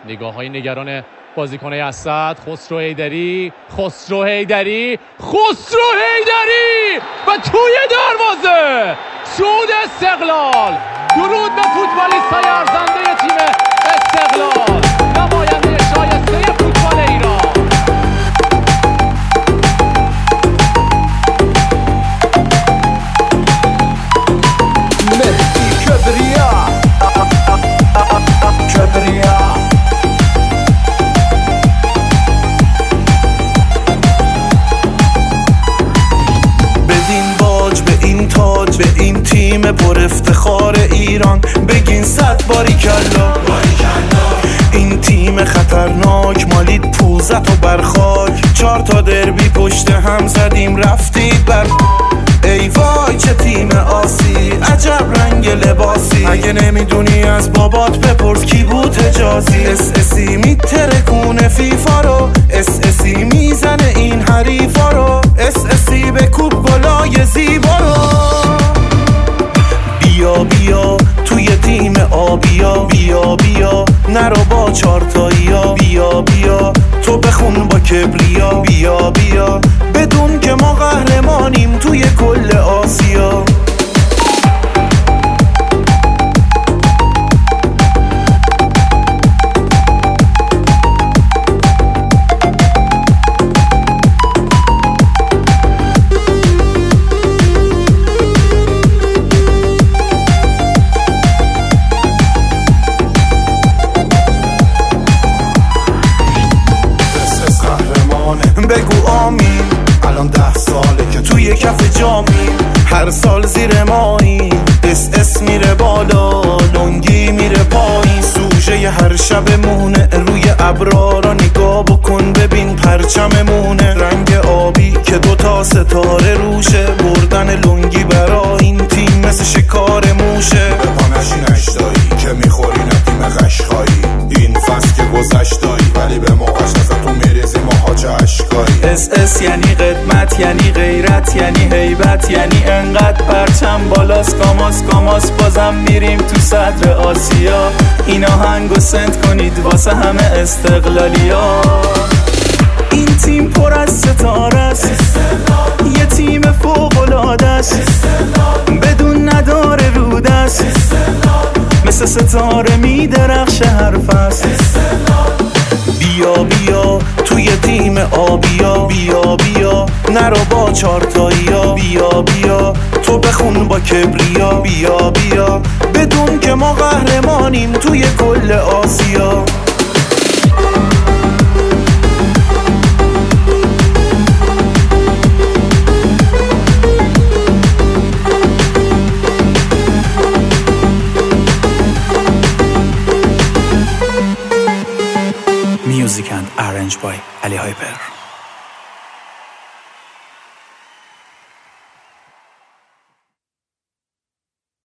نگاه های نگران بازیکن اسد. خسرو حیدری و توی دروازه صعود استقلال. درود به فوتبالیست‌های ارزنده تیم استقلال، نماینده شایسته فوتبال ایران. مهدی کبریا بدین باج به این تاج، به این تیم پر افتخار ایران بگین 100 باریکلا. این تیم خطرناک مالید پوزت و برخاک، 4 تا دربی پشت هم زدیم رفتید بر. ای وای چه تیم آسی، عجب رنگ لباسی. اگه نمیدونی از بابات بپرس کی بود حجازی. اس میترکونه فیفا رو، اس میزنه این حریفا رو. اس به کوب گلای زیبا رو. بیا توی تیم آبیا، بیا نرو با 4 تاییا. بیا تو بخون با کبریا. بیا بدون که ما قهرمانیم توی کل آسیا. بگو آمین، الان 10 ساله که توی کف جامیم. هر سال زیر مایی، اس میره بالا، لنگی میره پایین. سوژه هر شب مونه روی ابرا را نگاه بکن ببین پرچممونه. رنگ آبی که 2 تا ستاره روشه، بردن لنگی برا این تیم مثل شکار موشه. به پانشی نشتایی که میخوری ندیم قشقایی. این فصل که گذشتایی ولی به موقعش ازتون میریزی ماها چه عشقایی. اس یعنی قدمت، یعنی غیرت، یعنی هیبت، یعنی انقدر پرچم بالاست. کاماس بازم میریم تو صدر آسیا. این آهنگو سنت کنید واسه همه استقلالیا. این تیم پر از ستاره است، یه تیم فوق‌العاده است، بدون نداره رودست، مثل ستاره میدرخشه هر فصل. بیا توی تیم آبیا. بیا نرو با 4 تاییا. بیا تو بخون با کبریا. بیا بدون که ما قهرمانیم توی کل آسیا. Music and arranged by Ali Hyper.